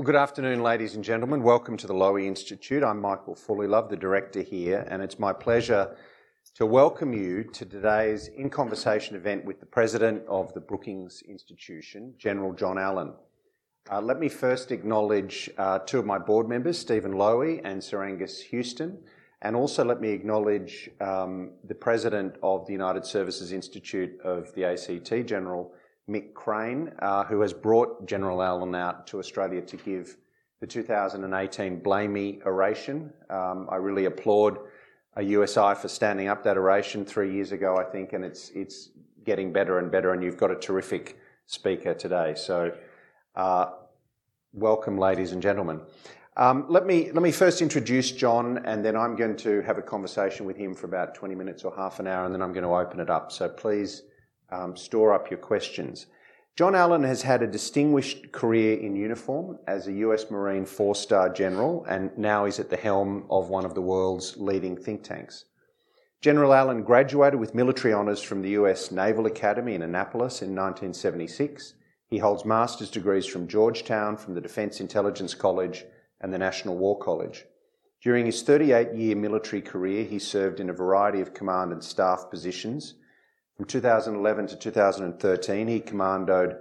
Good afternoon, ladies and gentlemen. Welcome to the Lowy Institute. I'm Michael Fullilove, the director here, and it's my pleasure to welcome you to today's In Conversation event with the President of the Brookings Institution, General John Allen. Let me first acknowledge two of my board members, Stephen Lowy and Sir Angus Houston, and also let me acknowledge the President of the United Services Institute of the ACT, General Mick Crane, who has brought General Allen out to Australia to give the 2018 Blamey oration. I really applaud USI for standing up that oration 3 years ago, I think, and it's getting better and better, and you've got a terrific speaker today. So welcome, ladies and gentlemen. Let me first introduce John, and then I'm going to have a conversation with him for about 20 minutes or half an hour, and then I'm going to open it up. So please store up your questions. John Allen has had a distinguished career in uniform as a US Marine 4-star general, and now is at the helm of one of the world's leading think tanks. General Allen graduated with military honours from the US Naval Academy in Annapolis in 1976. He holds master's degrees from Georgetown, from the Defence Intelligence College and the National War College. During his 38-year military career, he served in a variety of command and staff positions. From 2011 to 2013, he commanded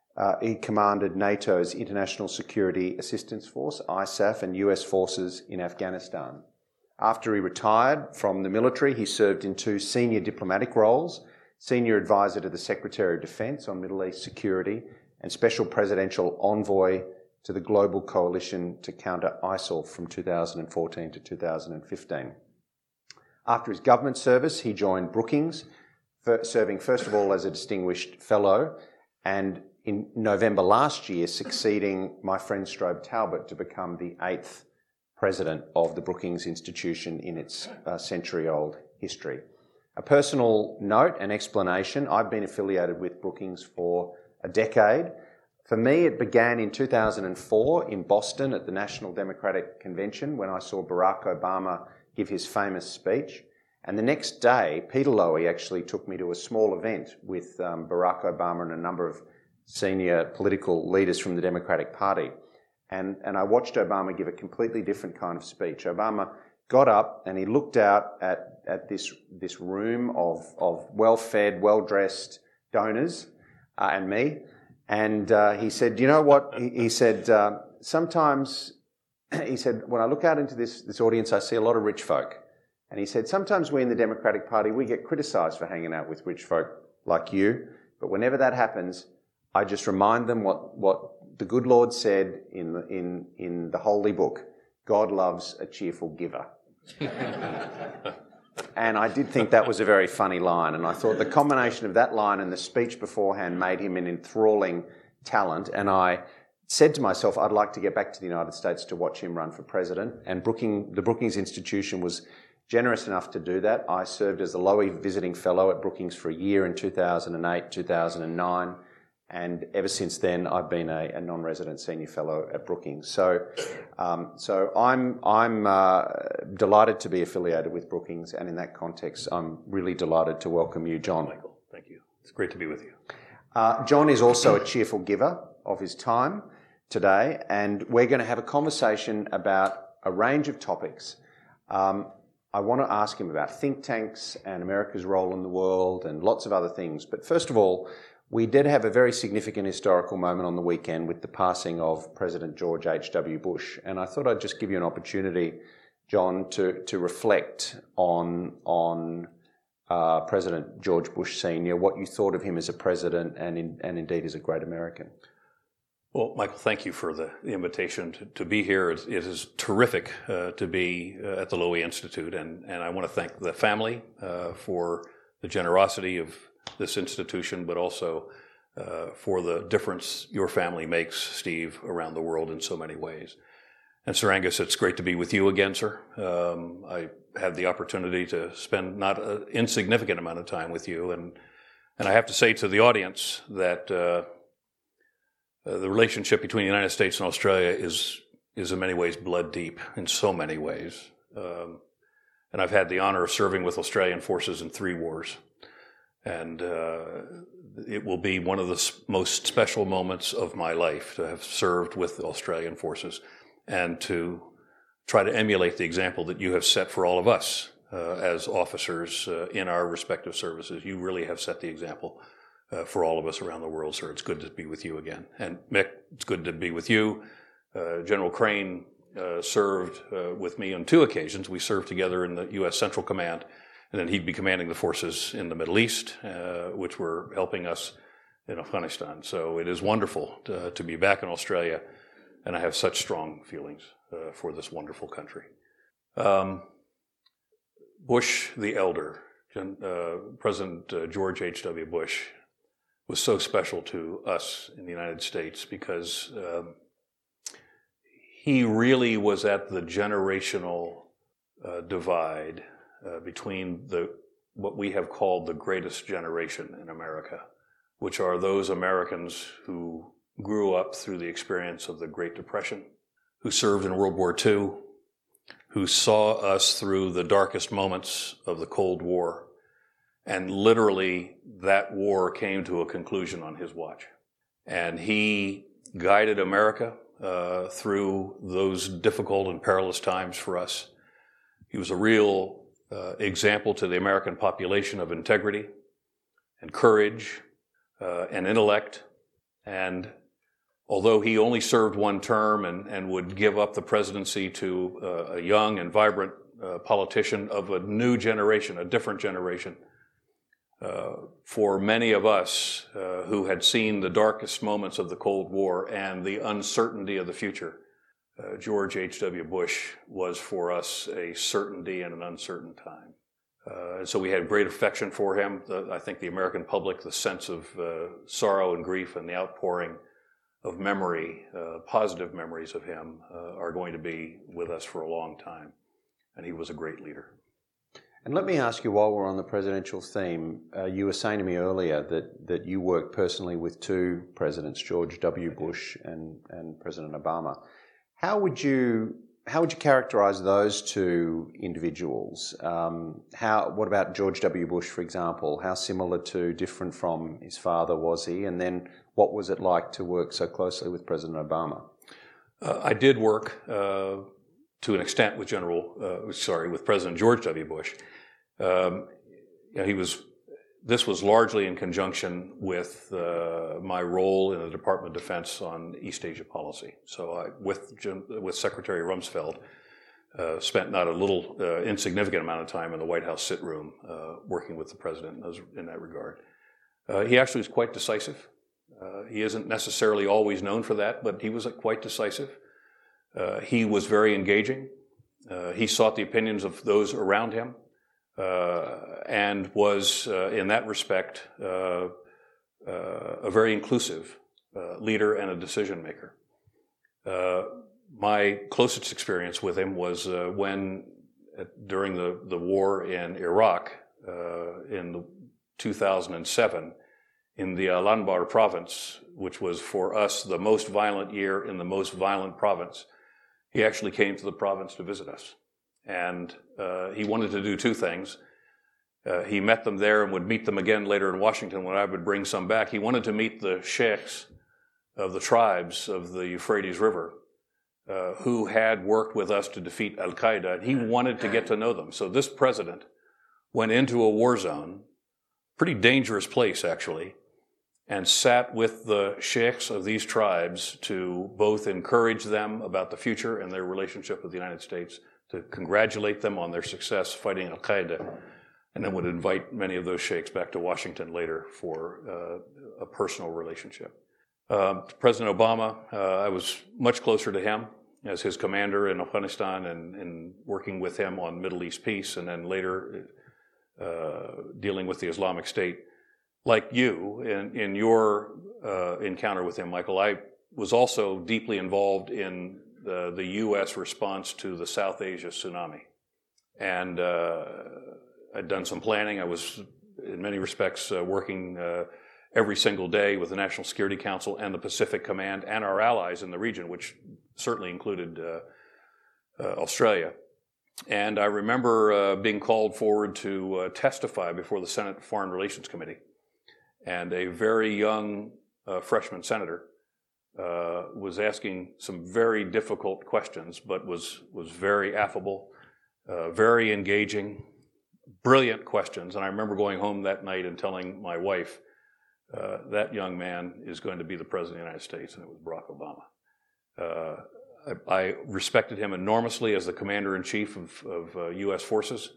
NATO's International Security Assistance Force, ISAF, and US forces in Afghanistan. After he retired from the military, he served in two senior diplomatic roles, senior advisor to the Secretary of Defence on Middle East security and special presidential envoy to the Global Coalition to counter ISIL from 2014 to 2015. After his government service, he joined Brookings, serving first of all as a distinguished fellow, and in November last year succeeding my friend Strobe Talbot to become the 8th president of the Brookings Institution in its century-old history. A personal note and explanation: I've been affiliated with Brookings for a decade. For me, it began in 2004 in Boston at the National Democratic Convention when I saw Barack Obama give his famous speech. And the next day, Peter Lowy actually took me to a small event with Barack Obama and a number of senior political leaders from the Democratic Party. And I watched Obama give a completely different kind of speech. Obama got up and he looked out at this room of well-fed, well-dressed donors and me. And he said, you know what? He said, sometimes, he said, when I look out into this audience, I see a lot of rich folk. And he said, sometimes we in the Democratic Party, we get criticised for hanging out with rich folk like you. But whenever that happens, I just remind them what the good Lord said in the Holy Book: God loves a cheerful giver. And I did think that was a very funny line. And I thought the combination of that line and the speech beforehand made him an enthralling talent. And I said to myself, I'd like to get back to the United States to watch him run for president. And the Brookings Institution was generous enough to do that. I served as a Lowy Visiting Fellow at Brookings for a year in 2008, 2009, and ever since then I've been a non-resident senior fellow at Brookings. So I'm delighted to be affiliated with Brookings, and in that context I'm really delighted to welcome you, John. Michael, thank you. It's great to be with you. John is also a cheerful giver of his time today, and we're going to have a conversation about a range of topics. I want to ask him about think tanks and America's role in the world and lots of other things. But first of all, we did have a very significant historical moment on the weekend with the passing of President George H.W. Bush. And I thought I'd just give you an opportunity, John, to reflect on President George Bush Sr., what you thought of him as a president and indeed as a great American. Well, Michael, thank you for the invitation to be here. It is terrific to be at the Lowy Institute, and I want to thank the family for the generosity of this institution, but also for the difference your family makes, Steve, around the world in so many ways. And Sir Angus, it's great to be with you again, sir. I had the opportunity to spend not an insignificant amount of time with you, and I have to say to the audience that the relationship between the United States and Australia is in many ways blood deep, in so many ways. And I've had the honor of serving with Australian forces in 3 wars. And it will be one of the most special moments of my life to have served with the Australian forces and to try to emulate the example that you have set for all of us as officers in our respective services. You really have set the example for all of us around the world, sir. It's good to be with you again. And Mick, it's good to be with you. General Crane served with me on 2 occasions. We served together in the U.S. Central Command, and then he'd be commanding the forces in the Middle East, which were helping us in Afghanistan. So it is wonderful to be back in Australia, and I have such strong feelings for this wonderful country. Bush the Elder, President George H.W. Bush, was so special to us in the United States because he really was at the generational divide between what we have called the greatest generation in America, which are those Americans who grew up through the experience of the Great Depression, who served in World War II, who saw us through the darkest moments of the Cold War. And literally, that war came to a conclusion on his watch. And he guided America through those difficult and perilous times for us. He was a real example to the American population of integrity and courage and intellect. And although he only served 1 term and would give up the presidency to a young and vibrant politician of a new generation, a different generation, for many of us who had seen the darkest moments of the Cold War and the uncertainty of the future, George H.W. Bush was for us a certainty in an uncertain time. And so we had great affection for him. I think the American public, the sense of sorrow and grief and the outpouring of memory, positive memories of him, are going to be with us for a long time. And he was a great leader. And let me ask you, while we're on the presidential theme, you were saying to me earlier that you worked personally with 2 presidents, George W. Bush and President Obama. How would you characterize those 2 individuals? What about George W. Bush, for example? How similar to, different from his father was he? And then what was it like to work so closely with President Obama? I did work to an extent with with President George W. Bush. This was largely in conjunction with my role in the Department of Defense on East Asia policy. So I, with Secretary Rumsfeld, spent not a little insignificant amount of time in the White House sit room working with the president in that regard. He actually was quite decisive. He isn't necessarily always known for that, but he was quite decisive. He was very engaging. He sought the opinions of those around him and was, in that respect, a very inclusive leader and a decision maker. My closest experience with him was during the war in Iraq in 2007, in the Al-Anbar province, which was for us the most violent year in the most violent province. He actually came to the province to visit us. And he wanted to do 2 things. He met them there and would meet them again later in Washington when I would bring some back. He wanted to meet the sheikhs of the tribes of the Euphrates River who had worked with us to defeat Al-Qaeda. He wanted to get to know them. So this president went into a war zone, pretty dangerous place actually, and sat with the sheikhs of these tribes to both encourage them about the future and their relationship with the United States, to congratulate them on their success fighting Al-Qaeda, and then would invite many of those sheikhs back to Washington later for a personal relationship. President Obama, I was much closer to him as his commander in Afghanistan and working with him on Middle East peace, and then later dealing with the Islamic State. Like you, in your encounter with him, Michael, I was also deeply involved in the U.S. response to the South Asia tsunami. And I'd done some planning. I was, in many respects, working every single day with the National Security Council and the Pacific Command and our allies in the region, which certainly included Australia. And I remember being called forward to testify before the Senate Foreign Relations Committee. And a very young freshman senator was asking some very difficult questions, but was very affable, very engaging, brilliant questions. And I remember going home that night and telling my wife, that young man is going to be the President of the United States, and it was Barack Obama. I respected him enormously as the Commander-in-Chief of U.S. forces.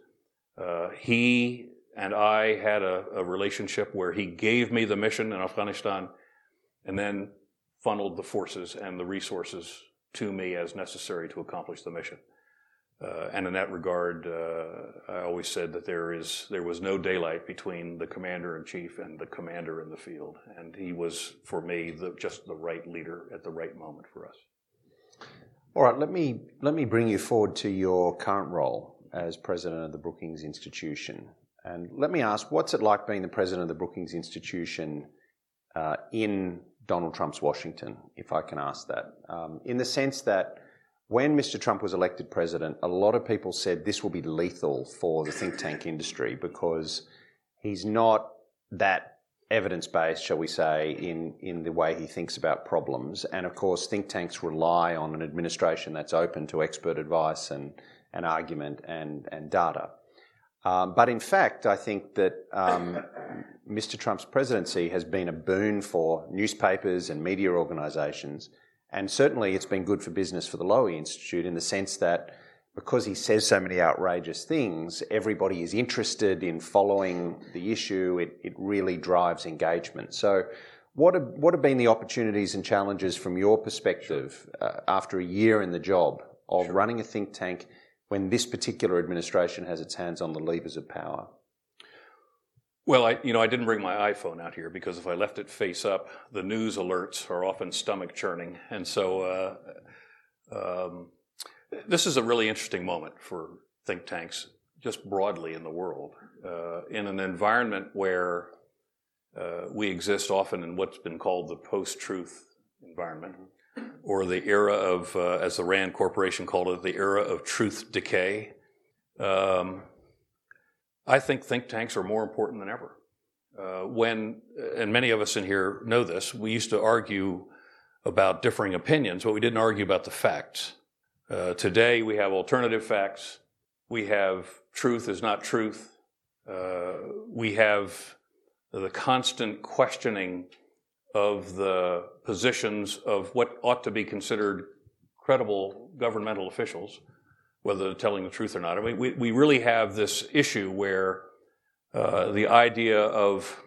He and I had a relationship where he gave me the mission in Afghanistan and then funneled the forces and the resources to me as necessary to accomplish the mission. And in that regard, I always said that there was no daylight between the Commander-in-Chief and the commander in the field. And he was, for me, just the right leader at the right moment for us. All right, let me bring you forward to your current role as president of the Brookings Institution. And let me ask, what's it like being the president of the Brookings Institution in Donald Trump's Washington, if I can ask that? In the sense that when Mr. Trump was elected president, a lot of people said this will be lethal for the think tank industry because he's not that evidence-based, shall we say, in the way he thinks about problems. And of course, think tanks rely on an administration that's open to expert advice and argument and data. But in fact, I think that Mr. Trump's presidency has been a boon for newspapers and media organisations, and certainly it's been good for business for the Lowy Institute in the sense that because he says so many outrageous things, everybody is interested in following the issue. It really drives engagement. So what have been the opportunities and challenges from your perspective after a year in the job of running a think tank when this particular administration has its hands on the levers of power? Well, I didn't bring my iPhone out here because if I left it face up, the news alerts are often stomach churning. And so this is a really interesting moment for think tanks just broadly in the world. In an environment where we exist often in what's been called the post-truth environment, or the era of, as the Rand Corporation called it, the era of truth decay. I think think tanks are more important than ever. And many of us in here know this, we used to argue about differing opinions, but we didn't argue about the facts. Today we have alternative facts. We have truth is not truth. We have the constant questioning of the positions of what ought to be considered credible governmental officials, whether they're telling the truth or not. I mean, we really have this issue where the idea of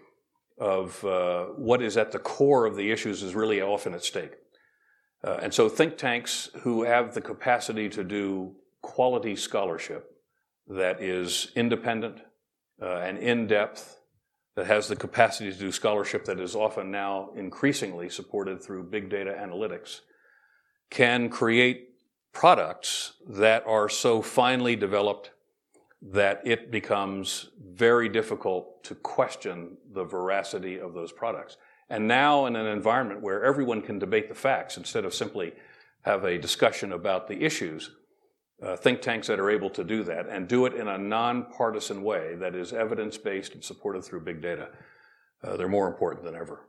what is at the core of the issues is really often at stake. And so think tanks who have the capacity to do quality scholarship that is independent and in-depth, that has the capacity to do scholarship that is often now increasingly supported through big data analytics, can create products that are so finely developed that it becomes very difficult to question the veracity of those products. And now in an environment where everyone can debate the facts instead of simply have a discussion about the issues, think tanks that are able to do that and do it in a nonpartisan way that is evidence-based and supported through big data, they're more important than ever.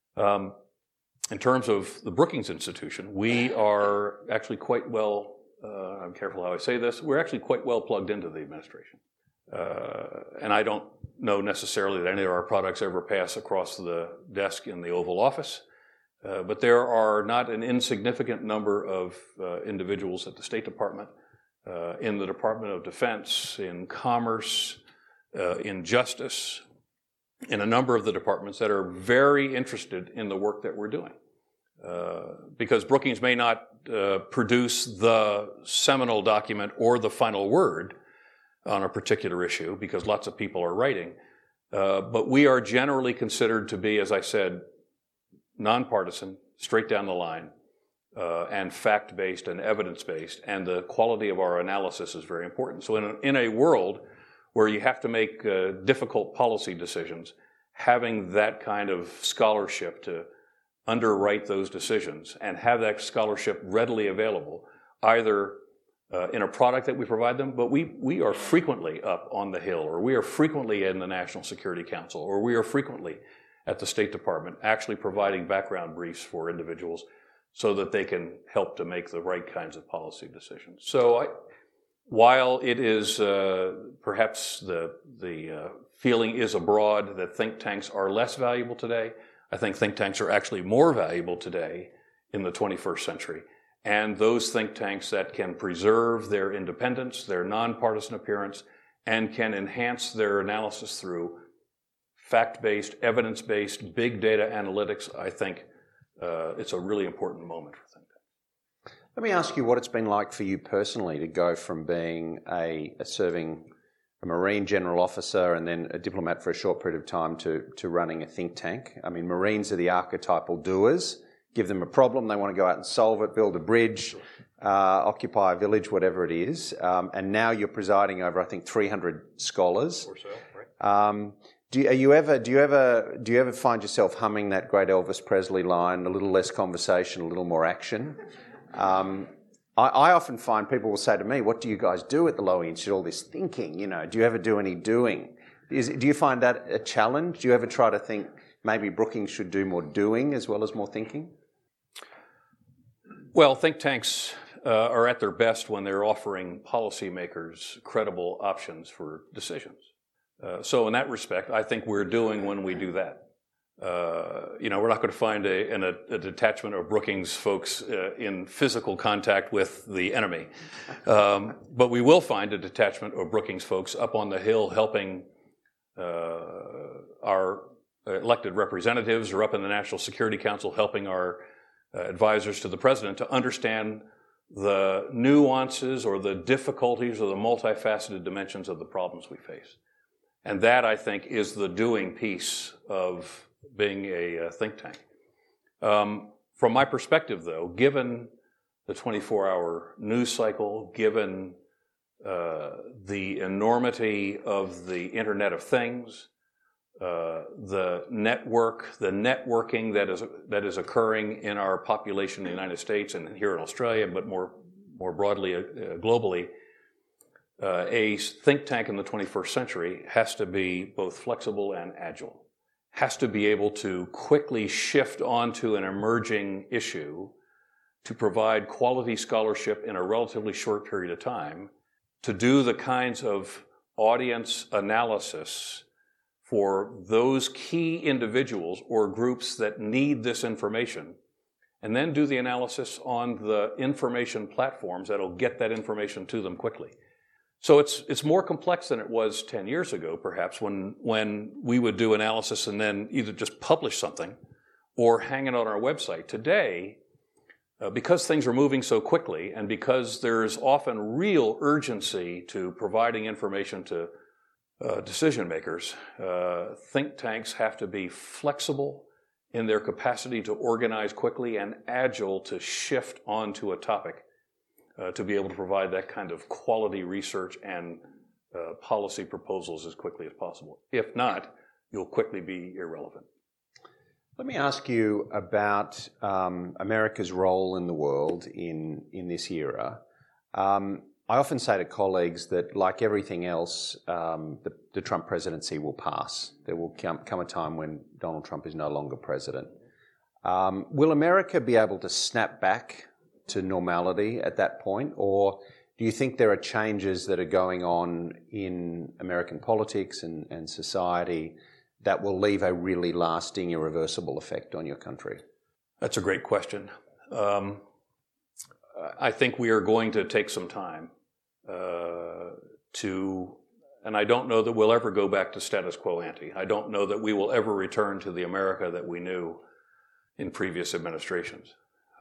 In terms of the Brookings Institution, we are actually quite well, I'm careful how I say this, we're actually quite well plugged into the administration. And I don't know necessarily that any of our products ever pass across the desk in the Oval Office, but there are not an insignificant number of individuals at the State Department, in the Department of Defense, in Commerce, in Justice, in a number of the departments that are very interested in the work that we're doing. Because Brookings may not produce the seminal document or the final word on a particular issue, because lots of people are writing, but we are generally considered to be, as I said, nonpartisan, straight down the line, and fact-based and evidence-based, and the quality of our analysis is very important. So in a world where you have to make difficult policy decisions, having that kind of scholarship to underwrite those decisions and have that scholarship readily available, either in a product that we provide them, but we are frequently up on the Hill, or we are frequently in the National Security Council, or we are frequently at the State Department actually providing background briefs for individuals so that they can help to make the right kinds of policy decisions. So while it is perhaps the feeling is abroad that think tanks are less valuable today, I think think tanks are actually more valuable today in the 21st century. And those think tanks that can preserve their independence, their nonpartisan appearance, and can enhance their analysis through fact-based, evidence-based, big data analytics, I think it's a really important moment for think tanks. Let me ask you what it's been like for you personally to go from being serving a Marine general officer and then a diplomat for a short period of time to running a think tank. I mean, Marines are the archetypal doers. Give them a problem, they want to go out and solve it, build a bridge, occupy a village, whatever it is. And now you're presiding over, I think, 300 scholars. Or so, right? Do you ever find yourself humming that great Elvis Presley line, a little less conversation, a little more action? I often find people will say to me, what do you guys do at the Lowy Institute, all this thinking, do you ever do any doing? Do you find that a challenge? Do you ever try to think maybe Brookings should do more doing as well as more thinking? Well, think tanks are at their best when they're offering policymakers credible options for decisions. So in that respect, I think we're doing when we do that. We're not going to find a detachment of Brookings folks in physical contact with the enemy. But we will find a detachment of Brookings folks up on the Hill helping our elected representatives, or up in the National Security Council helping our advisors to the president to understand the nuances or the difficulties or the multifaceted dimensions of the problems we face. And that, I think, is the doing piece of being a think tank. From my perspective, though, given the 24-hour news cycle, given the enormity of the Internet of Things, the networking that is occurring in our population in the United States and here in Australia, but more broadly globally, a think tank in the 21st century has to be both flexible and agile, has to be able to quickly shift onto an emerging issue to provide quality scholarship in a relatively short period of time, to do the kinds of audience analysis for those key individuals or groups that need this information, and then do the analysis on the information platforms that'll get that information to them quickly. So it's more complex than it was 10 years ago, perhaps, when we would do analysis and then either just publish something or hang it on our website. Today, because things are moving so quickly and because there's often real urgency to providing information to decision makers, think tanks have to be flexible in their capacity to organize quickly and agile to shift onto a topic to be able to provide that kind of quality research and policy proposals as quickly as possible. If not, you'll quickly be irrelevant. Let me ask you about America's role in the world in this era. I often say to colleagues that, like everything else, the Trump presidency will pass. There will come a time when Donald Trump is no longer president. Will America be able to snap back to normality at that point, or do you think there are changes that are going on in American politics and society that will leave a really lasting, irreversible effect on your country? That's a great question. I think we are going to take some time and I don't know that we'll ever go back to status quo ante. I don't know that we will ever return to the America that we knew in previous administrations.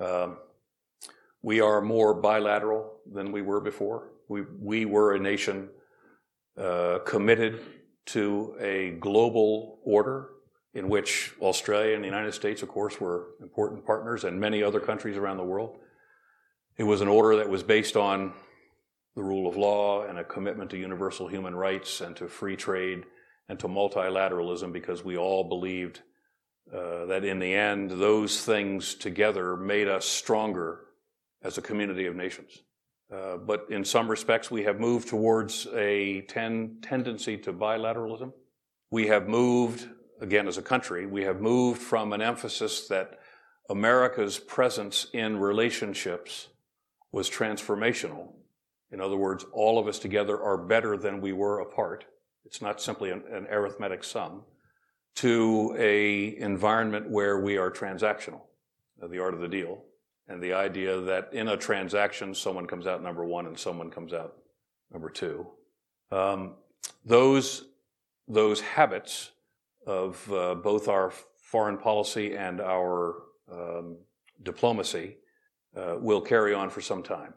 We are more bilateral than we were before. We were a nation committed to a global order in which Australia and the United States, of course, were important partners, and many other countries around the world. It was an order that was based on the rule of law and a commitment to universal human rights and to free trade and to multilateralism, because we all believed that in the end, those things together made us stronger as a community of nations. But in some respects, we have moved towards a tendency to bilateralism. We have moved, again as a country, we have moved from an emphasis that America's presence in relationships was transformational. In other words, all of us together are better than we were apart. It's not simply an arithmetic sum. To a environment where we are transactional, the art of the deal, and the idea that in a transaction, someone comes out number one and someone comes out number two. Those habits of both our foreign policy and our diplomacy will carry on for some time.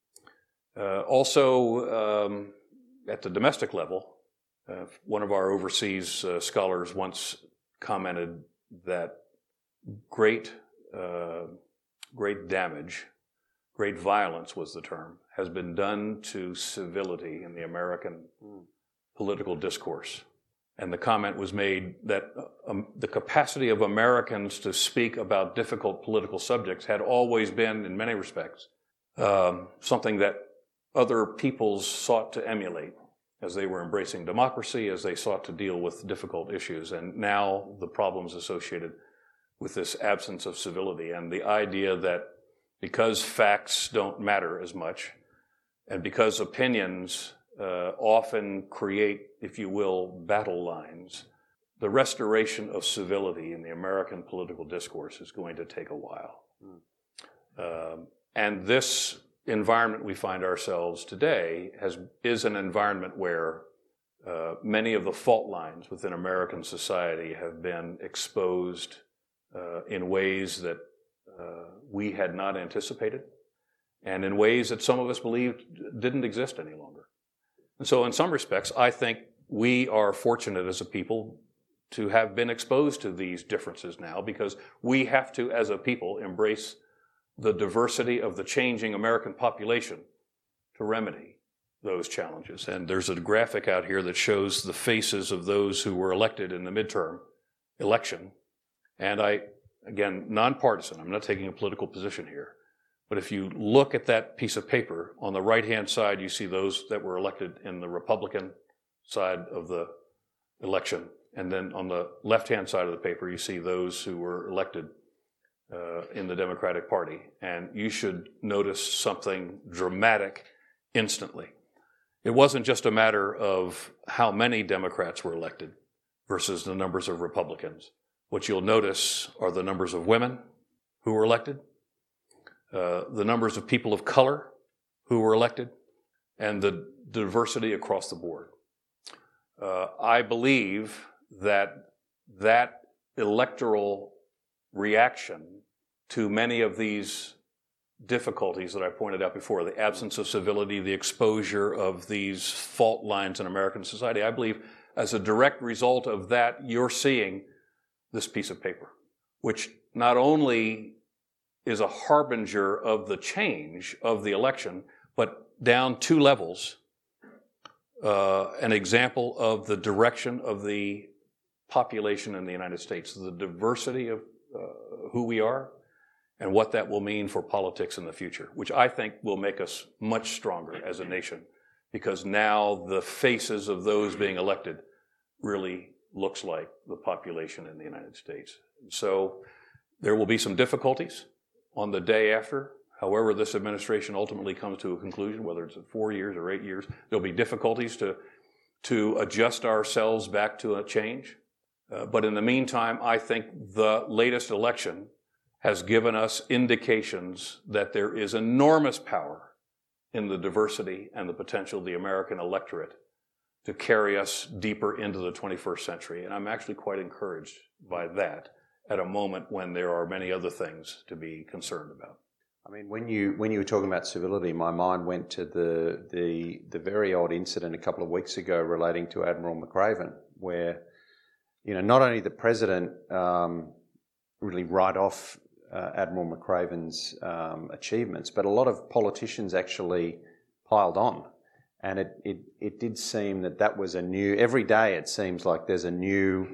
Also, at the domestic level, one of our overseas scholars once commented that great damage, great violence was the term, has been done to civility in the American political discourse. And the comment was made that the capacity of Americans to speak about difficult political subjects had always been, in many respects, something that other peoples sought to emulate as they were embracing democracy, as they sought to deal with difficult issues. And now the problems associated with this absence of civility and the idea that because facts don't matter as much and because opinions often create, if you will, battle lines, the restoration of civility in the American political discourse is going to take a while. And this environment we find ourselves today is an environment where many of the fault lines within American society have been exposed in ways that we had not anticipated, and in ways that some of us believed didn't exist any longer. And so in some respects, I think we are fortunate as a people to have been exposed to these differences now, because we have to, as a people, embrace the diversity of the changing American population to remedy those challenges. And there's a graphic out here that shows the faces of those who were elected in the midterm election. And again, nonpartisan, I'm not taking a political position here, but if you look at that piece of paper, on the right-hand side, you see those that were elected in the Republican side of the election. And then on the left-hand side of the paper, you see those who were elected in the Democratic Party. And you should notice something dramatic instantly. It wasn't just a matter of how many Democrats were elected versus the numbers of Republicans. What you'll notice are the numbers of women who were elected, the numbers of people of color who were elected, and the diversity across the board. I believe that electoral reaction to many of these difficulties that I pointed out before, the absence of civility, the exposure of these fault lines in American society, I believe as a direct result of that, you're seeing this piece of paper, which not only is a harbinger of the change of the election, but down two levels, an example of the direction of the population in the United States, the diversity of who we are, and what that will mean for politics in the future, which I think will make us much stronger as a nation, because now the faces of those being elected really looks like the population in the United States. So there will be some difficulties on the day after. However this administration ultimately comes to a conclusion, whether it's 4 years or 8 years, there'll be difficulties to adjust ourselves back to a change. But in the meantime, I think the latest election has given us indications that there is enormous power in the diversity and the potential of the American electorate to carry us deeper into the 21st century. And I'm actually quite encouraged by that at a moment when there are many other things to be concerned about. I mean, when you were talking about civility, my mind went to the very odd incident a couple of weeks ago relating to Admiral McRaven, where, you know, not only the president really write off Admiral McRaven's achievements, but a lot of politicians actually piled on. And it did seem that was a new, every day it seems like there's a new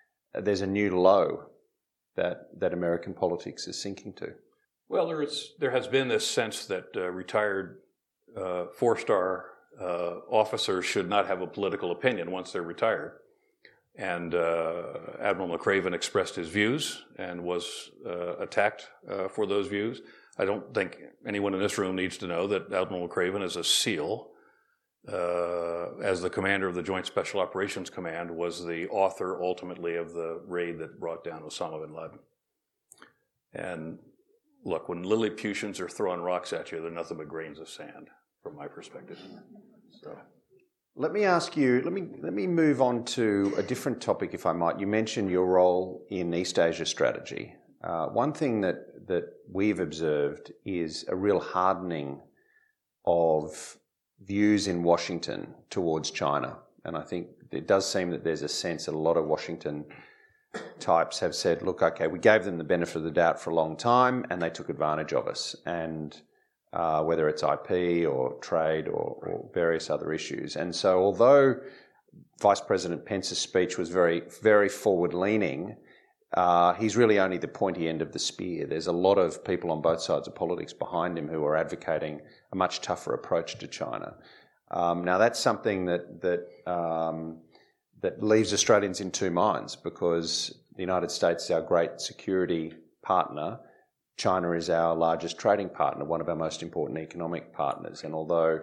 low that American politics is sinking to. Well, there has been this sense that retired four-star officers should not have a political opinion once they're retired. And Admiral McRaven expressed his views and was attacked for those views. I don't think anyone in this room needs to know that Admiral McRaven is a SEAL. As the commander of the Joint Special Operations Command, was the author ultimately of the raid that brought down Osama bin Laden. And look, when Lilliputians are throwing rocks at you, they're nothing but grains of sand, from my perspective. So. Let me ask you, let me move on to a different topic, if I might. You mentioned your role in East Asia strategy. One thing that we've observed is a real hardening of views in Washington towards China. And I think it does seem that there's a sense that a lot of Washington types have said, look, okay, we gave them the benefit of the doubt for a long time and they took advantage of us. And whether it's IP or trade or various other issues. And so although Vice President Pence's speech was very, very forward-leaning, he's really only the pointy end of the spear. There's a lot of people on both sides of politics behind him who are advocating a much tougher approach to China. Now, that's something that leaves Australians in two minds, because the United States is our great security partner. China is our largest trading partner, one of our most important economic partners. And although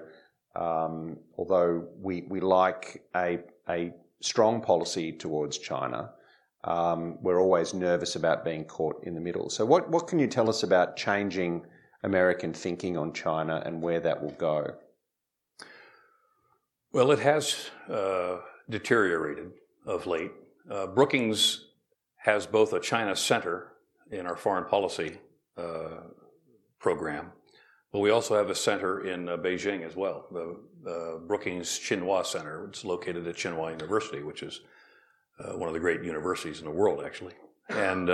we like a strong policy towards China, we're always nervous about being caught in the middle. So what can you tell us about changing American thinking on China and where that will go? Well, it has deteriorated of late. Brookings has both a China center in our foreign policy program, but we also have a center in Beijing as well, the Brookings Tsinghua Center. It's located at Tsinghua University, which is one of the great universities in the world, actually. And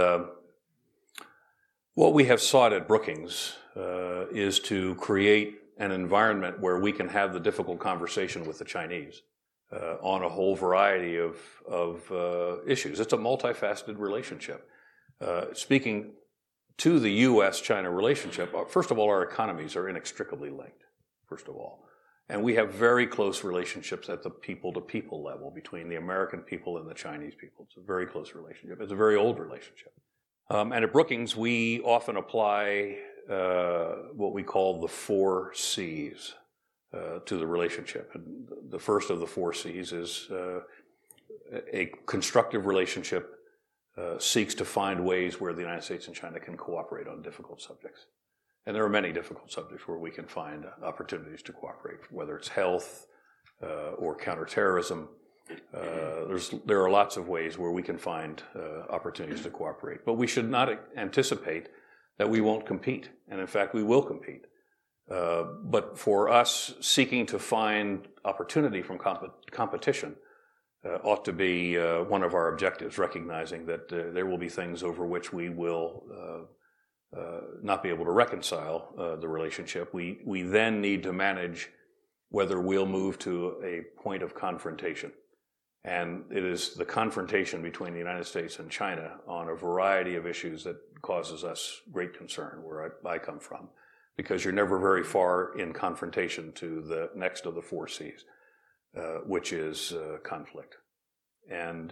what we have sought at Brookings is to create an environment where we can have the difficult conversation with the Chinese on a whole variety of issues. It's a multifaceted relationship. Speaking to the U.S.-China relationship, first of all, our economies are inextricably linked, first of all. And we have very close relationships at the people-to-people level between the American people and the Chinese people. It's a very close relationship. It's a very old relationship. And at Brookings, we often apply what we call the 4 C's to the relationship. And the first of the 4 C's is a constructive relationship seeks to find ways where the United States and China can cooperate on difficult subjects. And there are many difficult subjects where we can find opportunities to cooperate, whether it's health or counterterrorism. There are lots of ways where we can find opportunities to cooperate. But we should not anticipate that we won't compete. And in fact, we will compete. But for us, seeking to find opportunity from competition ought to be one of our objectives, recognizing that there will be things over which we will not be able to reconcile the relationship. We then need to manage whether we'll move to a point of confrontation. And it is the confrontation between the United States and China on a variety of issues that causes us great concern, where I come from, because you're never very far in confrontation to the next of the 4 C's. Which is conflict. And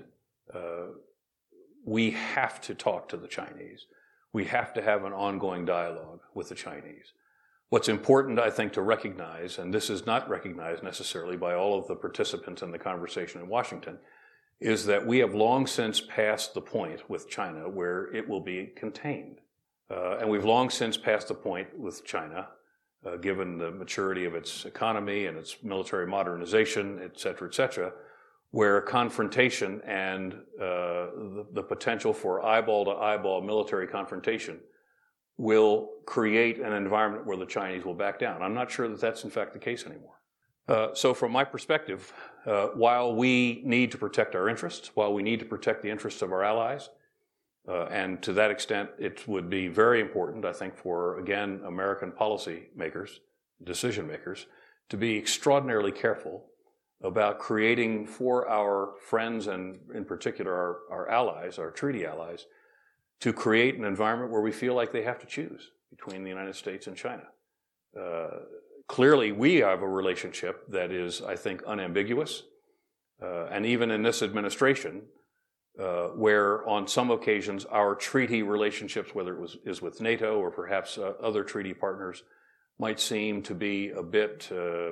we have to talk to the Chinese. We have to have an ongoing dialogue with the Chinese. What's important, I think, to recognize, and this is not recognized necessarily by all of the participants in the conversation in Washington, is that we have long since passed the point with China where it will be contained. And we've long since passed the point with China, given the maturity of its economy and its military modernization, et cetera, where confrontation and the potential for eyeball-to-eyeball military confrontation will create an environment where the Chinese will back down. I'm not sure that that's in fact the case anymore. So from my perspective, while we need to protect our interests, while we need to protect the interests of our allies, and to that extent, it would be very important, I think, for, again, American policy makers, decision makers, to be extraordinarily careful about creating for our friends and, in particular, our allies, our treaty allies, to create an environment where we feel like they have to choose between the United States and China. clearly we have a relationship that is, I think, unambiguous. And even in this administration, where on some occasions our treaty relationships, whether it is with NATO or perhaps other treaty partners, might seem to be a bit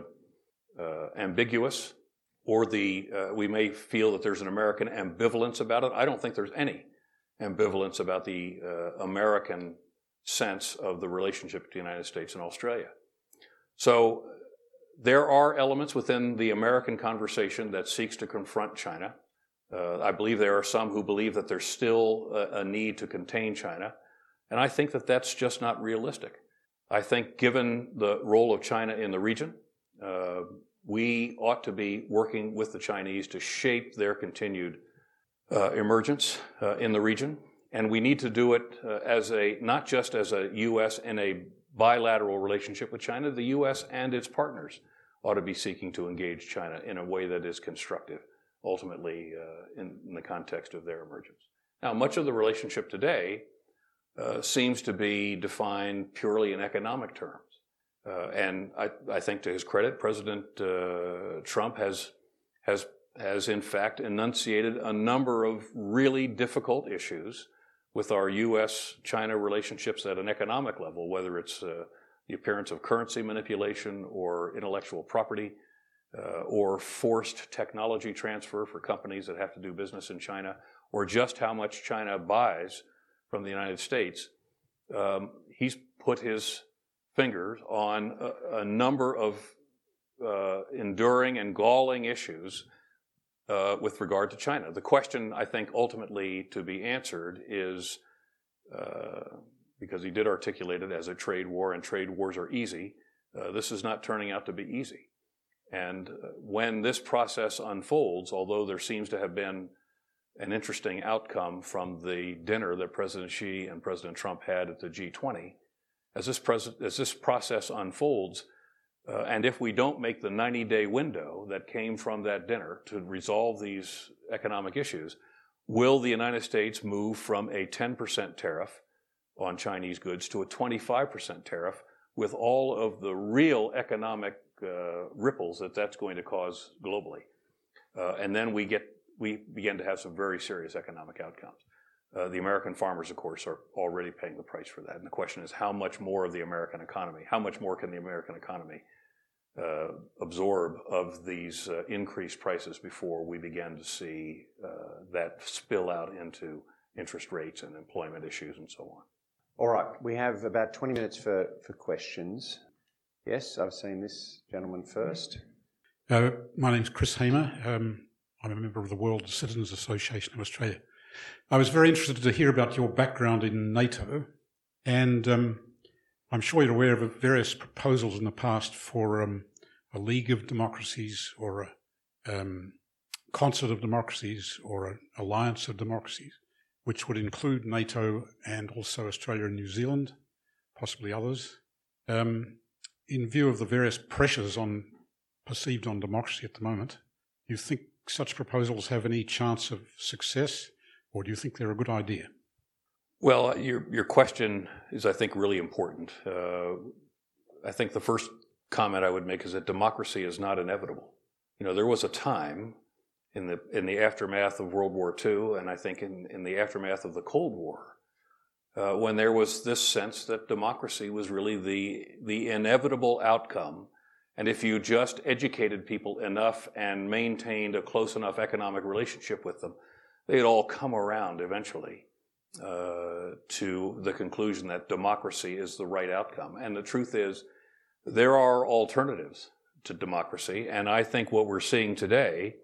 ambiguous, or we may feel that there's an American ambivalence about it. I don't think there's any ambivalence about the American sense of the relationship between the United States and Australia. So there are elements within the American conversation that seeks to confront China. I believe there are some who believe that there's still a need to contain China, and I think that that's just not realistic. I think given the role of China in the region, we ought to be working with the Chinese to shape their continued emergence in the region, and we need to do it not just as a U.S. in a bilateral relationship with China. The U.S. and its partners ought to be seeking to engage China in a way that is constructive, ultimately in the context of their emergence. Now, much of the relationship today seems to be defined purely in economic terms. And I think to his credit, President Trump has in fact enunciated a number of really difficult issues with our U.S.-China relationships at an economic level, whether it's the appearance of currency manipulation or intellectual property, or forced technology transfer for companies that have to do business in China, or just how much China buys from the United States. He's put his fingers on a number of enduring and galling issues with regard to China. The question, I think, ultimately to be answered is, because he did articulate it as a trade war, and trade wars are easy, this is not turning out to be easy. And when this process unfolds, although there seems to have been an interesting outcome from the dinner that President Xi and President Trump had at the G20, as this process unfolds, and if we don't make the 90-day window that came from that dinner to resolve these economic issues, will the United States move from a 10% tariff on Chinese goods to a 25% tariff, with all of the real economic ripples that that's going to cause globally? And then we begin to have some very serious economic outcomes. The American farmers, of course, are already paying the price for that. And the question is, how much more of the American economy, how much more can the American economy absorb of these increased prices before we begin to see that spill out into interest rates and employment issues and so on? All right, we have about 20 minutes for questions. Yes, I've seen this gentleman first. My name's Chris Hamer. I'm a member of the World Citizens Association of Australia. I was very interested to hear about your background in NATO, and I'm sure you're aware of various proposals in the past for a League of Democracies, or a concert of democracies, or an alliance of democracies, which would include NATO and also Australia and New Zealand, possibly others. In view of the various pressures perceived on democracy at the moment, do you think such proposals have any chance of success, or do you think they're a good idea? Well, your question is, I think, really important. I think the first comment I would make is that democracy is not inevitable. You know, there was a time in the aftermath of World War II, and I think in the aftermath of the Cold War, when there was this sense that democracy was really the inevitable outcome. And if you just educated people enough and maintained a close enough economic relationship with them, they'd all come around eventually to the conclusion that democracy is the right outcome. And the truth is, there are alternatives to democracy. And I think what we're seeing today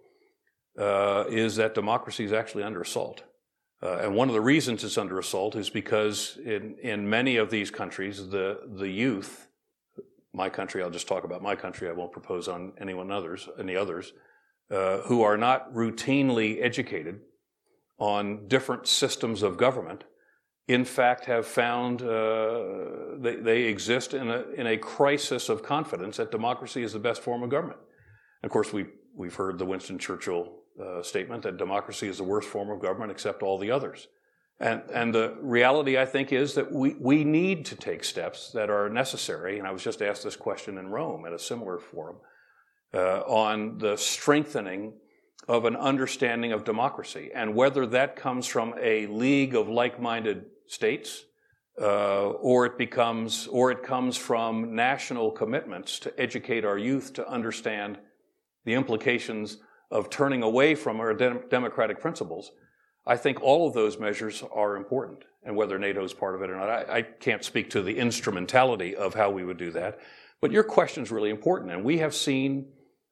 is that democracy is actually under assault. And one of the reasons it's under assault is because in many of these countries, the youth, my country, I'll just talk about my country, I won't propose on any others, who are not routinely educated on different systems of government, in fact have found they exist in a crisis of confidence that democracy is the best form of government. And of course, we've heard the Winston Churchill statement that democracy is the worst form of government except all the others. And the reality, I think, is that we need to take steps that are necessary, and I was just asked this question in Rome at a similar forum, on the strengthening of an understanding of democracy, and whether that comes from a league of like-minded states, or it comes from national commitments to educate our youth to understand the implications of turning away from our democratic principles. I think all of those measures are important, and whether NATO is part of it or not, I can't speak to the instrumentality of how we would do that. But your question is really important, and we have seen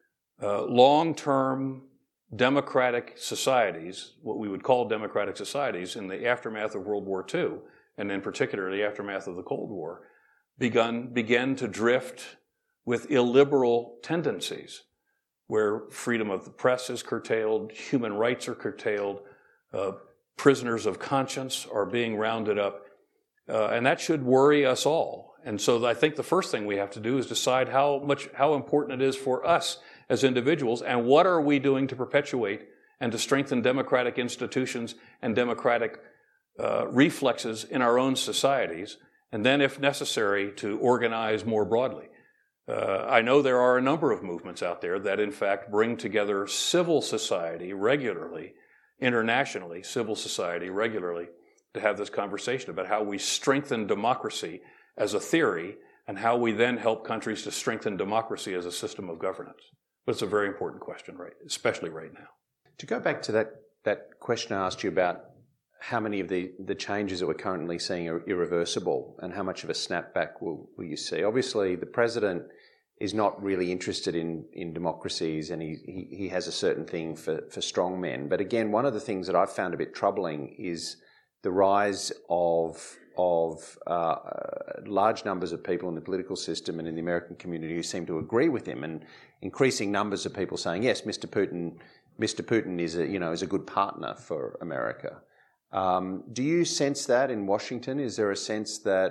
long-term democratic societies, what we would call democratic societies, in the aftermath of World War II, and in particular the aftermath of the Cold War, began to drift with illiberal tendencies, where freedom of the press is curtailed, human rights are curtailed, prisoners of conscience are being rounded up, and that should worry us all. And so I think the first thing we have to do is decide how important it is for us as individuals, and what are we doing to perpetuate and to strengthen democratic institutions and democratic reflexes in our own societies, and then, if necessary, to organize more broadly. I know there are a number of movements out there that, in fact, bring together civil society regularly, internationally, civil society regularly, to have this conversation about how we strengthen democracy as a theory and how we then help countries to strengthen democracy as a system of governance. But it's a very important question, right? Especially right now. To go back to that question I asked you about how many of the changes that we're currently seeing are irreversible, and how much of a snapback will you see? Obviously, the president is not really interested in democracies, and he has a certain thing for strong men. But again, one of the things that I've found a bit troubling is the rise of large numbers of people in the political system and in the American community who seem to agree with him, and increasing numbers of people saying, yes, Mr. Putin is a good partner for America. Do you sense that in Washington? Is there a sense that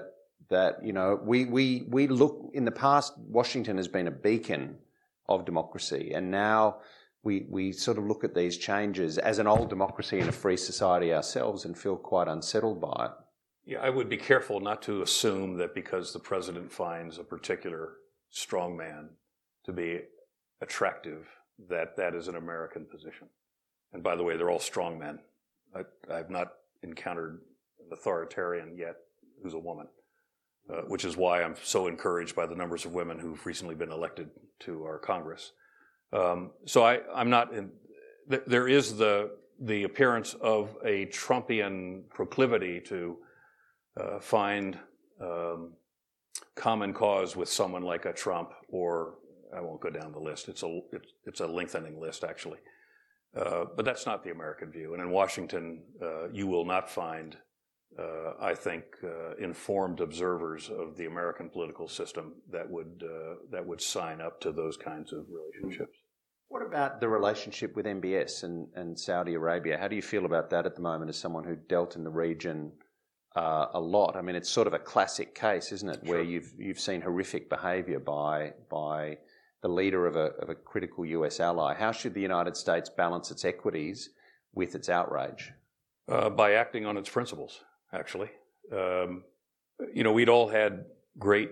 we look, in the past, Washington has been a beacon of democracy, and now we sort of look at these changes as an old democracy in a free society ourselves and feel quite unsettled by it? Yeah, I would be careful not to assume that because the president finds a particular strongman to be attractive, that is an American position. And by the way, they're all strongmen. I've not encountered an authoritarian yet who's a woman, which is why I'm so encouraged by the numbers of women who've recently been elected to our Congress. So I'm not in. There is the appearance of a Trumpian proclivity to find common cause with someone like a Trump, or I won't go down the list. It's a lengthening list, actually. But that's not the American view. And in Washington, you will not find, I think, informed observers of the American political system that would sign up to those kinds of relationships. What about the relationship with MBS and Saudi Arabia? How do you feel about that at the moment as someone who dealt in the region a lot? I mean, it's sort of a classic case, isn't it, where you've seen horrific behaviour by the leader of a critical US ally. How should the United States balance its equities with its outrage? By acting on its principles, actually. We'd all had great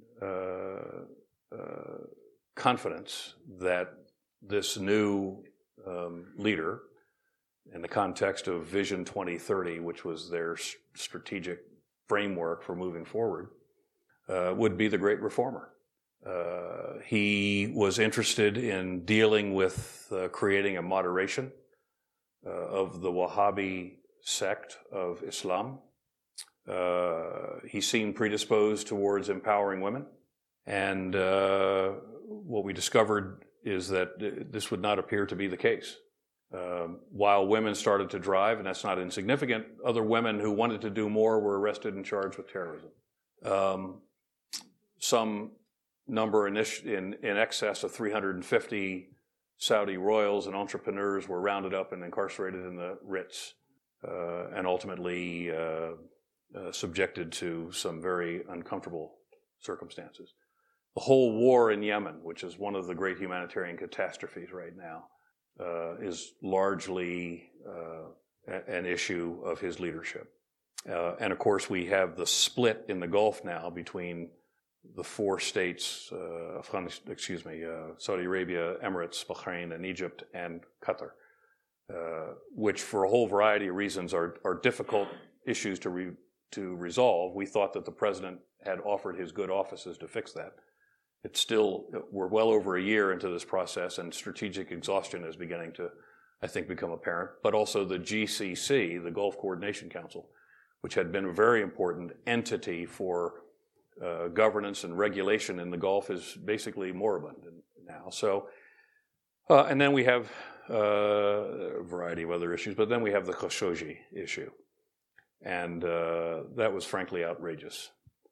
confidence that this new leader, in the context of Vision 2030, which was their strategic framework for moving forward, would be the great reformer. He was interested in dealing with creating a moderation of the Wahhabi sect of Islam. He seemed predisposed towards empowering women. And what we discovered is that this would not appear to be the case. While women started to drive, and that's not insignificant, other women who wanted to do more were arrested and charged with terrorism. Some number in excess of 350 Saudi royals and entrepreneurs were rounded up and incarcerated in the Ritz, and ultimately subjected to some very uncomfortable circumstances. The whole war in Yemen, which is one of the great humanitarian catastrophes right now, is largely an issue of his leadership. And of course, we have the split in the Gulf now between the four states, Saudi Arabia, Emirates, Bahrain, and Egypt, and Qatar, which for a whole variety of reasons are difficult issues to resolve. We thought that the president had offered his good offices to fix that. We're well over a year into this process, and strategic exhaustion is beginning to, I think, become apparent. But also the GCC, the Gulf Coordination Council, which had been a very important entity for governance and regulation in the Gulf, is basically moribund now. So, and then we have a variety of other issues, but then we have the Khashoggi issue. And that was frankly outrageous.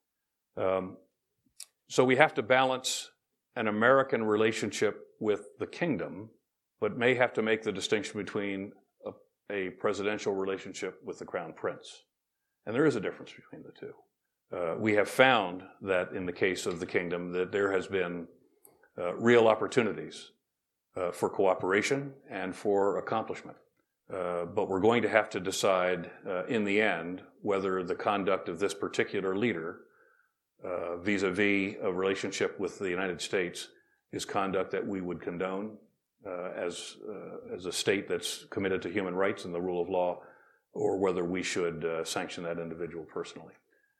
So we have to balance an American relationship with the kingdom, but may have to make the distinction between a presidential relationship with the crown prince. And there is a difference between the two. We have found that in the case of the kingdom that there has been real opportunities for cooperation and for accomplishment. But we're going to have to decide in the end whether the conduct of this particular leader vis-a-vis a relationship with the United States is conduct that we would condone as a state that's committed to human rights and the rule of law, or whether we should sanction that individual personally.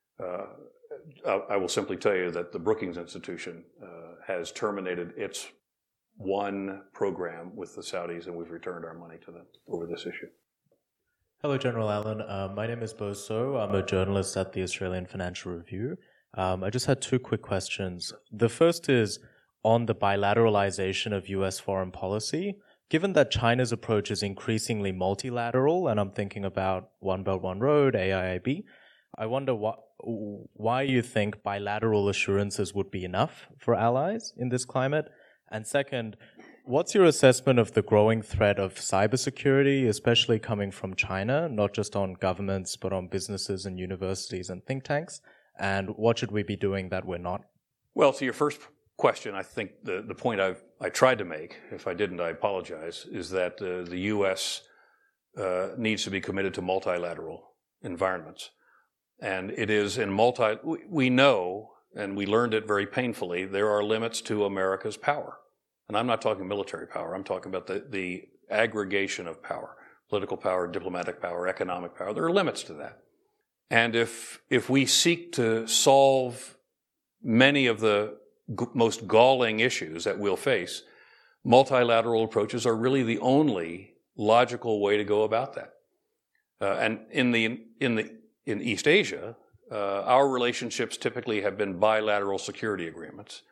I will simply tell you that the Brookings Institution has terminated its one program with the Saudis, and we've returned our money to them over this issue. Hello, General Allen. My name is Bo So. I'm a journalist at the Australian Financial Review. I just had two quick questions. The first is on the bilateralization of U.S. foreign policy. Given that China's approach is increasingly multilateral, and I'm thinking about One Belt, One Road, AIIB, I wonder why you think bilateral assurances would be enough for allies in this climate. And second, what's your assessment of the growing threat of cybersecurity, especially coming from China, not just on governments, but on businesses and universities and think tanks? And what should we be doing that we're not? Well, to your first question, I think the point I tried to make, if I didn't, I apologize, is that the U.S. Needs to be committed to multilateral environments. And it is in we know, and we learned it very painfully, there are limits to America's power. And I'm not talking military power. I'm talking about the aggregation of power, political power, diplomatic power, economic power. There are limits to that. And if we seek to solve many of the most galling issues that we'll face, multilateral approaches are really the only logical way to go about that. And in East Asia, our relationships typically have been bilateral security agreements.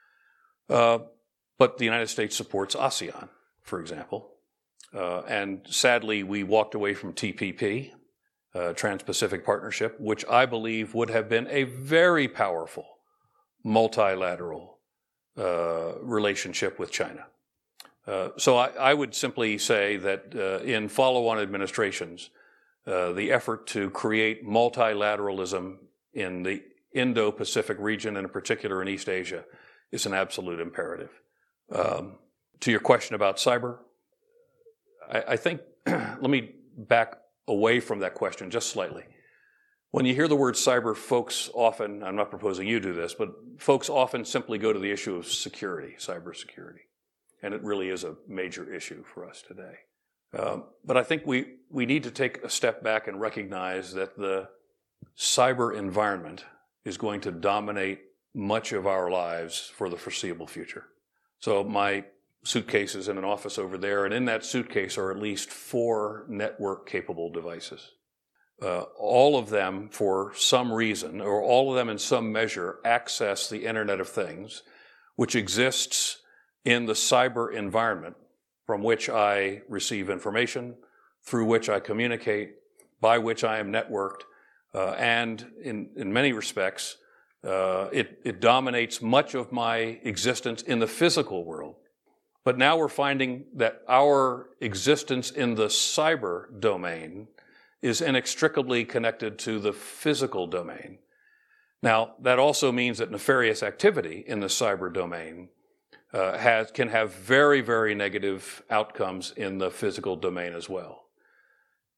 But the United States supports ASEAN, for example. And sadly, we walked away from TPP, Trans-Pacific Partnership, which I believe would have been a very powerful multilateral relationship with China. So I would simply say that in follow-on administrations, the effort to create multilateralism in the Indo-Pacific region, and in particular in East Asia, is an absolute imperative. To your question about cyber, I think, let me back away from that question just slightly. When you hear the word cyber, folks often, I'm not proposing you do this, but folks often simply go to the issue of security, cybersecurity. And it really is a major issue for us today. But I think we need to take a step back and recognize that the cyber environment is going to dominate much of our lives for the foreseeable future. So my suitcase is in an office over there, and in that suitcase are at least 4 network-capable devices. All of them, for some reason, or all of them in some measure, access the Internet of Things, which exists in the cyber environment from which I receive information, through which I communicate, by which I am networked, and in many respects, it dominates much of my existence in the physical world. But now we're finding that our existence in the cyber domain is inextricably connected to the physical domain. Now, that also means that nefarious activity in the cyber domain can have very, very negative outcomes in the physical domain as well.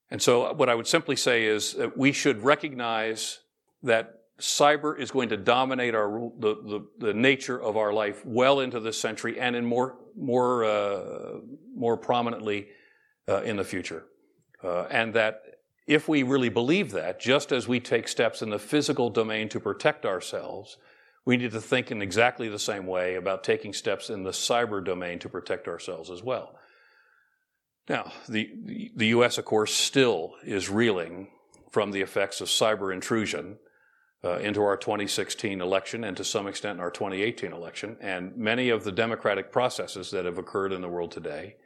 And so what I would simply say is that we should recognize that cyber is going to dominate the nature of our life well into this century and in more prominently in the future. And that if we really believe that, just as we take steps in the physical domain to protect ourselves, we need to think in exactly the same way about taking steps in the cyber domain to protect ourselves as well. Now, the U.S., of course, still is reeling from the effects of cyber intrusion into our 2016 election and to some extent in our 2018 election. And many of the democratic processes that have occurred in the world today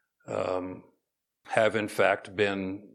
have in fact been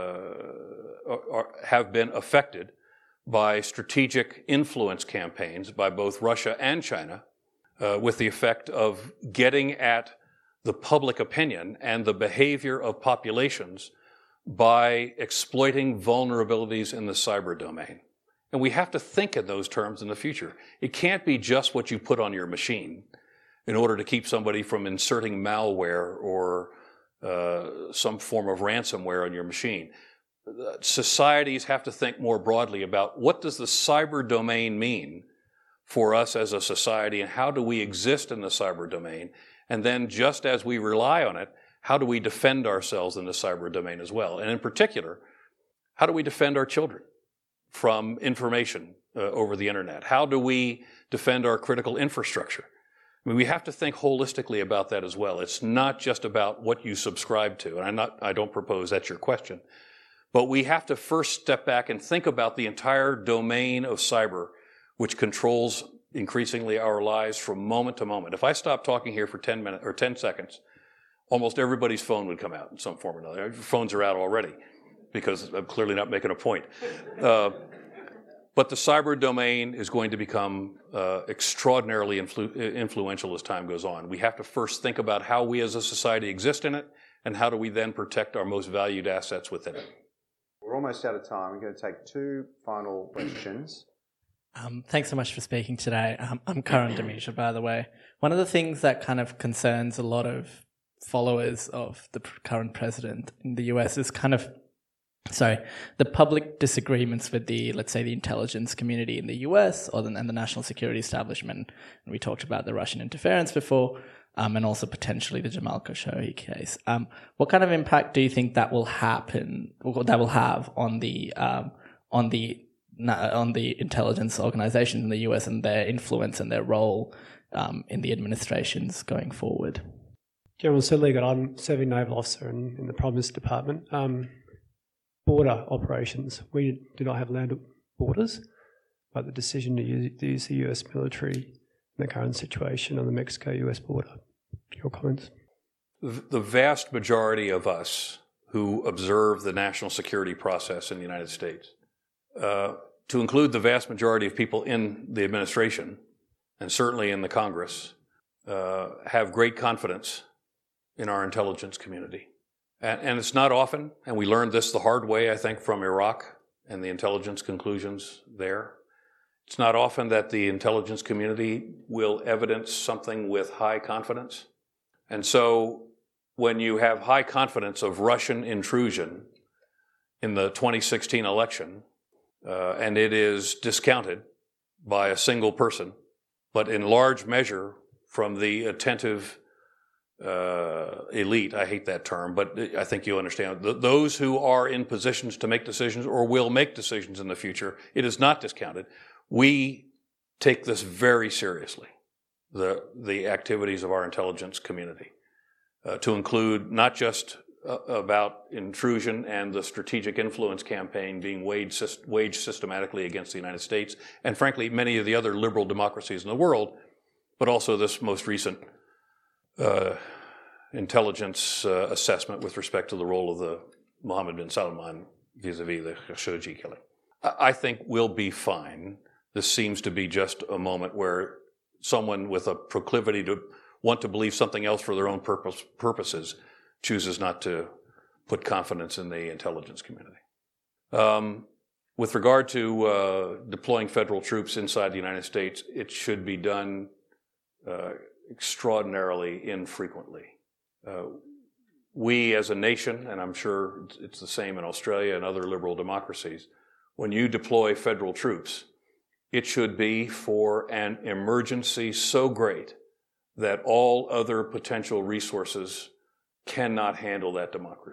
affected by strategic influence campaigns by both Russia and China, with the effect of getting at the public opinion and the behavior of populations by exploiting vulnerabilities in the cyber domain. And we have to think in those terms in the future. It can't be just what you put on your machine in order to keep somebody from inserting malware or some form of ransomware on your machine. Societies have to think more broadly about what does the cyber domain mean for us as a society, and how do we exist in the cyber domain? And then just as we rely on it, how do we defend ourselves in the cyber domain as well? And in particular, how do we defend our children from information over the internet? How do we defend our critical infrastructure? I mean, we have to think holistically about that as well. It's not just about what you subscribe to, and I don't propose that's your question. But we have to first step back and think about the entire domain of cyber, which controls increasingly our lives from moment to moment. If I stopped talking here for 10 minutes or 10 seconds, almost everybody's phone would come out in some form or another. Your phones are out already because I'm clearly not making a point. But the cyber domain is going to become extraordinarily influential as time goes on. We have to first think about how we as a society exist in it, and how do we then protect our most valued assets within it. We're almost out of time. We're going to take two final questions. Thanks so much for speaking today. I'm Karan Demisha, by the way. One of the things that kind of concerns a lot of followers of the current president in the US is the public disagreements with let's say the intelligence community in the US and the national security establishment. And we talked about the Russian interference before, and also potentially the Jamal Khashoggi case. What kind of impact do you think that will have on the intelligence organizations in the US and their influence and their role in the administrations going forward? General Sedliger, I'm serving naval officer in the Prime Minister's Department. Border operations, we do not have land borders, but the decision to use the US military in the current situation on the Mexico-US border. Your comments? The vast majority of us who observe the national security process in the United States, to include the vast majority of people in the administration, and certainly in the Congress, have great confidence in our intelligence community. And it's not often, and we learned this the hard way, I think, from Iraq and the intelligence conclusions there. It's not often that the intelligence community will evidence something with high confidence. And so when you have high confidence of Russian intrusion in the 2016 election, and it is discounted by a single person, but in large measure from the attentive elite, I hate that term, but I think you understand, those who are in positions to make decisions or will make decisions in the future, it is not discounted. We take this very seriously, the activities of our intelligence community, to include not just about intrusion and the strategic influence campaign being waged systematically against the United States, and frankly, many of the other liberal democracies in the world, but also this most recent intelligence assessment with respect to the role of the Mohammed bin Salman vis-a-vis the Khashoggi killing. I think we'll be fine. This seems to be just a moment where someone with a proclivity to want to believe something else for their own purposes chooses not to put confidence in the intelligence community. With regard to deploying federal troops inside the United States, it should be done extraordinarily infrequently. we as a nation, and I'm sure it's the same in Australia and other liberal democracies, when you deploy federal troops, it should be for an emergency so great that all other potential resources cannot handle that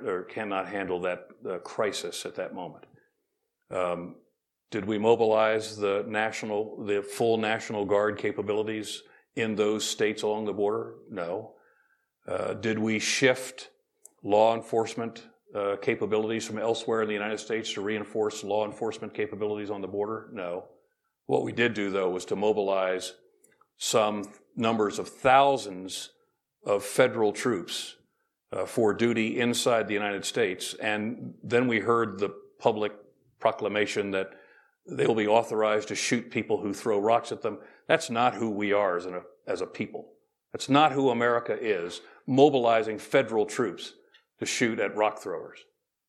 crisis at that moment. Did we mobilize the full National Guard capabilities in those states along the border? No. Did we shift law enforcement capabilities from elsewhere in the United States to reinforce law enforcement capabilities on the border? No. What we did do, though, was to mobilize some numbers of thousands of federal troops for duty inside the United States. And then we heard the public proclamation that they will be authorized to shoot people who throw rocks at them. That's not who we are as a people. That's not who America is, mobilizing federal troops to shoot at rock throwers.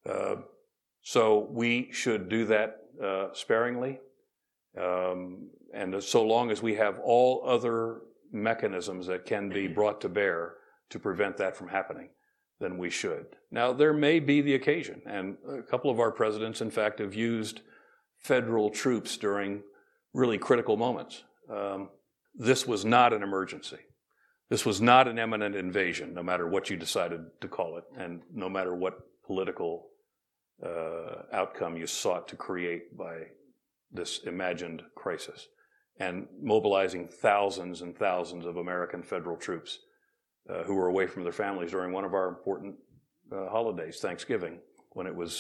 So we should do that sparingly. And so long as we have all other mechanisms that can be brought to bear to prevent that from happening, then we should. Now, there may be the occasion, and a couple of our presidents, in fact, have used federal troops during really critical moments. This was not an emergency. This was not an imminent invasion, no matter what you decided to call it, and no matter what political outcome you sought to create by this imagined crisis. And mobilizing thousands and thousands of American federal troops who were away from their families during one of our important holidays, Thanksgiving, when it was,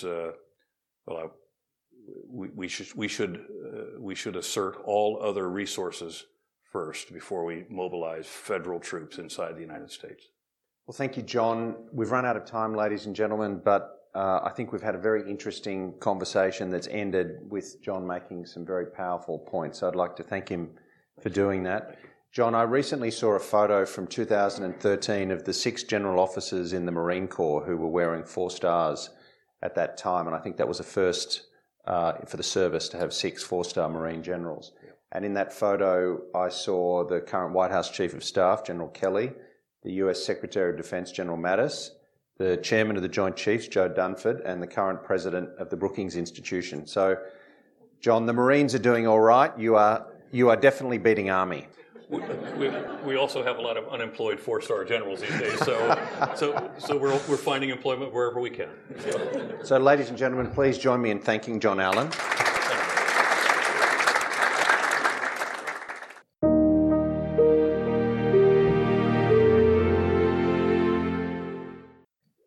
we should assert all other resources first before we mobilize federal troops inside the United States. Well, thank you, John. We've run out of time, ladies and gentlemen, but I think we've had a very interesting conversation that's ended with John making some very powerful points. I'd like to thank him for doing that. John, I recently saw a photo from 2013 of the 6 general officers in the Marine Corps who were wearing 4 stars at that time, and I think that was a first for the service to have 6 4-star Marine generals. And in that photo, I saw the current White House Chief of Staff, General Kelly, the US Secretary of Defense, General Mattis, the Chairman of the Joint Chiefs, Joe Dunford, and the current President of the Brookings Institution. So, John, the Marines are doing all right. You are definitely beating Army. We also have a lot of unemployed 4-star generals these days, so we're finding employment wherever we can. So, ladies and gentlemen, please join me in thanking John Allen.